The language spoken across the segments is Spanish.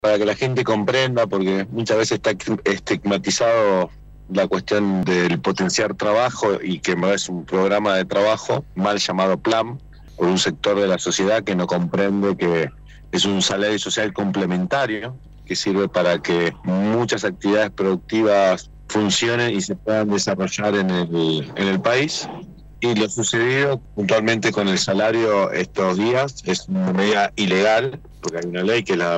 para que la gente comprenda, porque muchas veces está estigmatizado la cuestión del potenciar trabajo y que no es un programa de trabajo, mal llamado plan, por un sector de la sociedad que no comprende que es un salario social complementario que sirve para que muchas actividades productivas funcionen y se puedan desarrollar en el país. Y lo sucedido puntualmente con el salario estos días es una medida ilegal, porque hay una ley que es la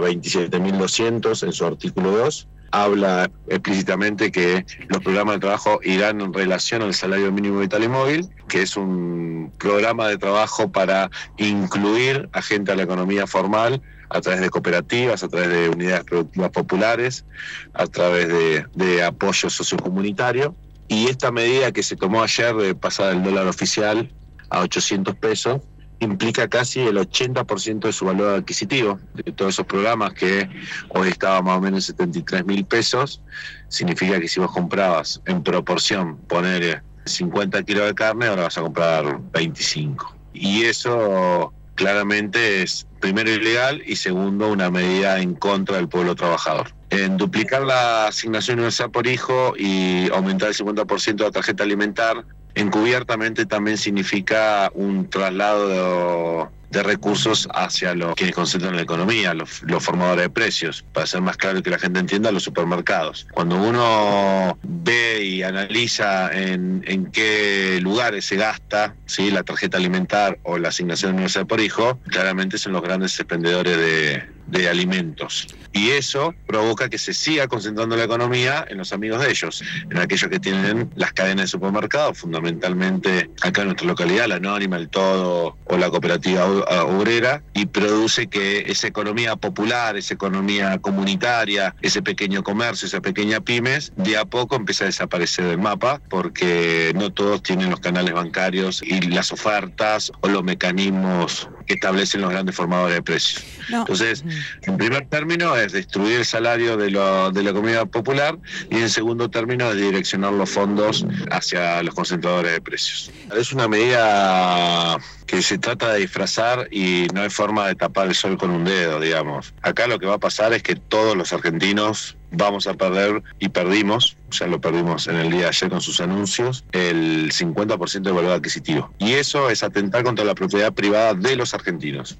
27.200 en su artículo 2, habla explícitamente que los programas de trabajo irán en relación al salario mínimo vital y móvil, que es un programa de trabajo para incluir a gente a la economía formal a través de cooperativas, a través de unidades productivas populares, a través de apoyo sociocomunitario. Y esta medida que se tomó ayer de pasar el dólar oficial a 800 pesos implica casi el 80% de su valor adquisitivo. De todos esos programas que hoy estaba más o menos en 73.000 pesos, significa que si vos comprabas en proporción, poner 50 kilos de carne, ahora vas a comprar 25. Y eso claramente es, primero, ilegal y segundo, una medida en contra del pueblo trabajador. En duplicar la asignación universal por hijo y aumentar el 50% de la tarjeta alimentar, encubiertamente también significa un traslado de recursos hacia los quienes concentran la economía, los formadores de precios, para ser más claro y que la gente entienda, los supermercados. Cuando uno ve y analiza en qué lugares se gasta, ¿sí?, la tarjeta alimentar o la asignación universal por hijo, claramente son los grandes expendedores de alimentos. Y eso provoca que se siga concentrando la economía en los amigos de ellos, en aquellos que tienen las cadenas de supermercados, fundamentalmente acá en nuestra localidad, la Anónima, el Todo o la Cooperativa Obrera, y produce que esa economía popular, esa economía comunitaria, ese pequeño comercio, esa pequeña pymes, de a poco empieza a desaparecer del mapa, porque no todos tienen los canales bancarios y las ofertas o los mecanismos que establecen los grandes formadores de precios. No. Entonces, en primer término es destruir el salario de la economía popular y en segundo término es direccionar los fondos hacia los concentradores de precios. Es una medida que se trata de disfrazar y no hay forma de tapar el sol con un dedo, digamos. Acá lo que va a pasar es que todos los argentinos vamos a perder, y perdimos, ya lo perdimos en el día de ayer con sus anuncios, el 50% de valor adquisitivo. Y eso es atentar contra la propiedad privada de los argentinos.